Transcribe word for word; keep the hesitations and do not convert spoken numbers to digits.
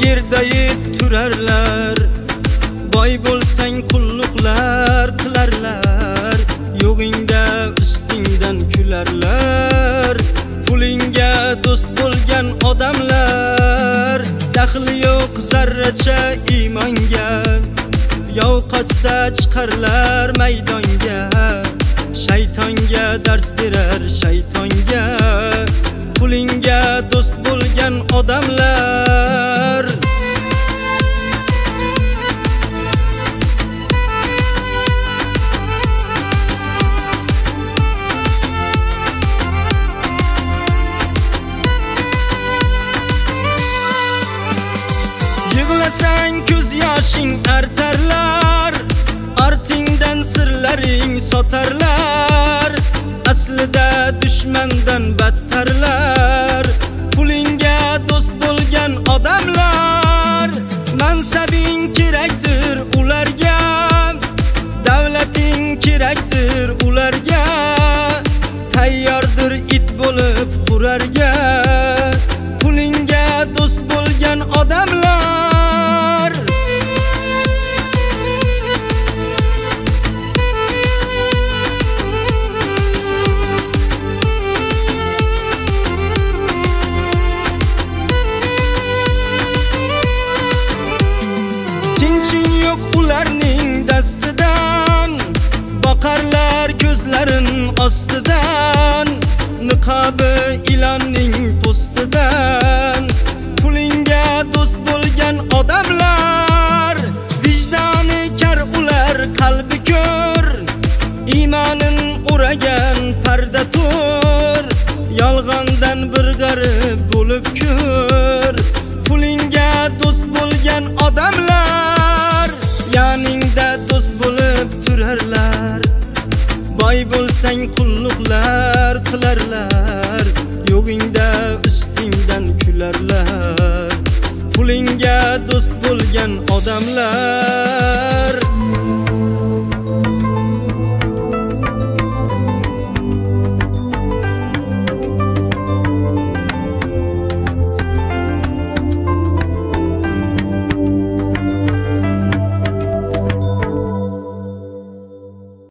yerda yeb turarlar, boy bo'lsang qulluqlar qilarlar, yo'g'ingda ustingdan kularlar. Pulingga do'st bo'lgan odamlar, daxli yo'q zarracha iymonga, yov qochsa chiqarlar maydonga. Shaytonga dars berar shaytonga, pulingga do'st bo'lgan odamlar. Yig'lasang ko'z yoshing artarlar, ortingdan sirlaring sotarlar. Aslida dushmandan battarlar, pulingga do'st bo'lgan odamlar. Mansabing kerakdir ularga, davlating kerakdir ularga, tayyordir it bo'lib qurarga. Pulingga do'st bo'lgan odamlar. Tinching yo'q ularning dastidan, boqarlar ko'zlarin ostidan, niqobi ilonning postidan. Pulingga do'st bo'lgan odamlar, vijdoni kar ular qalbi ko'r, iymonin o'ragan parda to'r, yolg'ondan bir g'arib bo'lib ko'r. Pulingga do'st bo'lgan odamlar, yoningda do'st bo'lib turarlar, boy bo'lsang qulluqlar qilarlar, yo'g'ingda ustingdan kularlar. Pulingga do'st bo'lgan odamlar.